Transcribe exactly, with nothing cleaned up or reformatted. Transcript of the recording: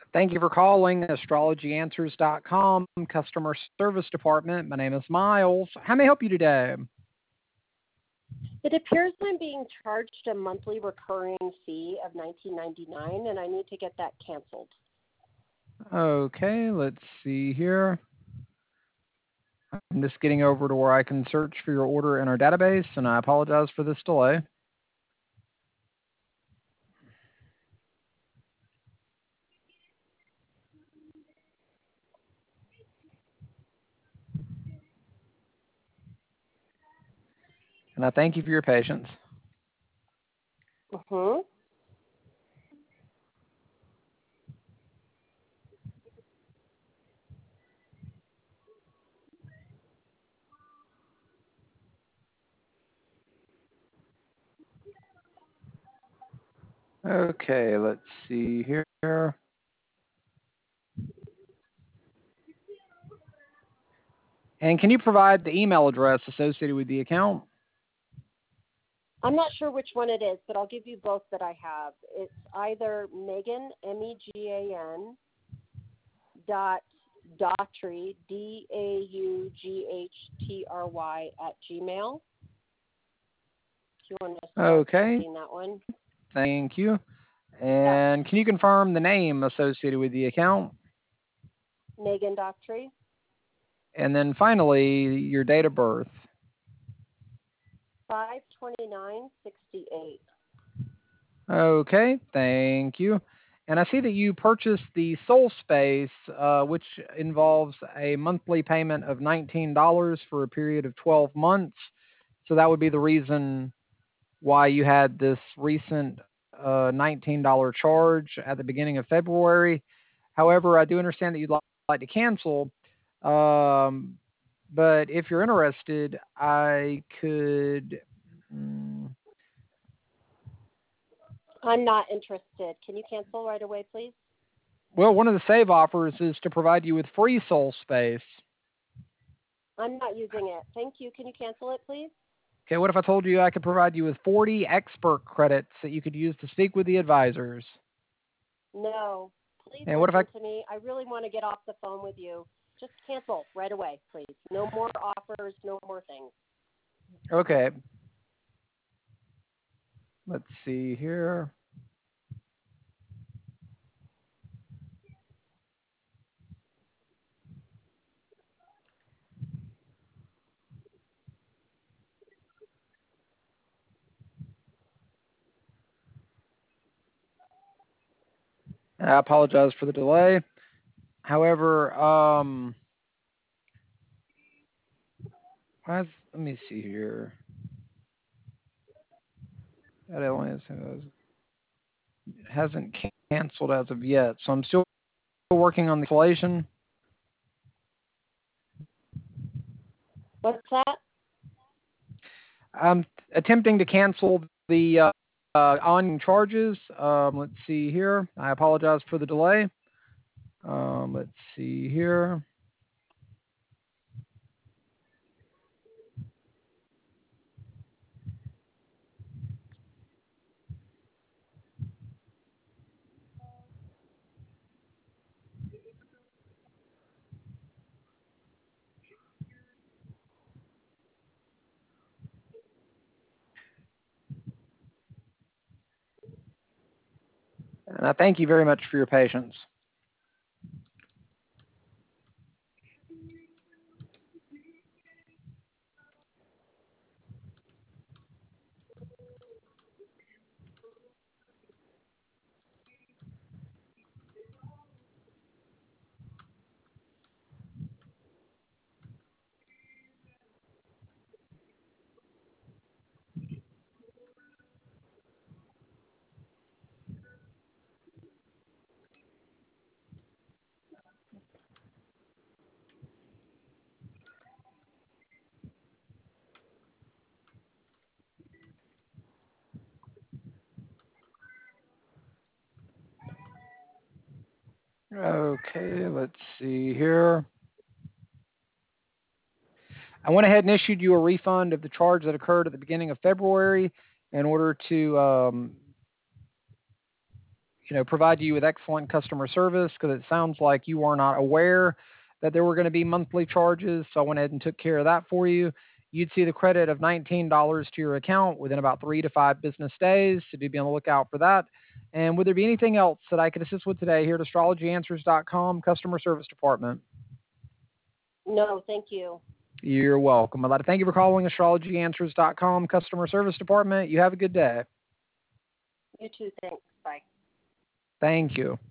Thank you for calling astrology answers dot com customer service department. My name is Miles. How may I help you today? It appears I'm being charged a monthly recurring fee of nineteen ninety-nine, and I need to get that canceled. Okay, let's see here. I'm just getting over to where I can search for your order in our database, and I apologize for this delay. And I thank you for your patience. Mm-hmm. Okay, let's see here. And can you provide the email address associated with the account? I'm not sure which one it is, but I'll give you both that I have. It's either Megan, M E G A N, dot Daughtry, D A U G H T R Y, at Gmail. Do you want to start Okay, checking that one? thank you. Yeah, And can you confirm the name associated with the account? Megan Daughtry. And then finally, your date of birth. five twenty-nine sixty-eight. Okay, thank you. And I see that you purchased the Soul Space, uh, which involves a monthly payment of nineteen dollars for a period of twelve months. So that would be the reason why you had this recent uh, nineteen dollars charge at the beginning of February. However, I do understand that you'd li- like to cancel. Um, but if you're interested, I could. mm, I'm not interested. Can you cancel right away, please? Well, one of the save offers is to provide you with free Soul Space. I'm not using it. Thank you. Can you cancel it, please? Okay, what if I told you I could provide you with forty expert credits that you could use to speak with the advisors? No. Please And what if I... listen to me. I really want to get off the phone with you. Just cancel right away, please. No more offers, no more things. Okay. Let's see here. I apologize for the delay. However, um, why is, let me see here. That only has, hasn't canceled as of yet, so I'm still working on the cancellation. What's that? I'm attempting to cancel the uh, uh, on charges. Um, let's see here. I apologize for the delay. Um, let's see here. And I thank you very much for your patience. Okay, let's see here. I went ahead and issued you a refund of the charge that occurred at the beginning of February in order to um, you know, provide you with excellent customer service because it sounds like you are not aware that there were going to be monthly charges. So I went ahead and took care of that for you. You'd see the credit of nineteen dollars to your account within about three to five business days. So do be on the lookout for that. And would there be anything else that I could assist with today here at astrology answers dot com customer service department? No, thank you. You're welcome. I'd like to thank you for calling astrology answers dot com customer service department. You have a good day. You too. Thanks. Bye. Thank you.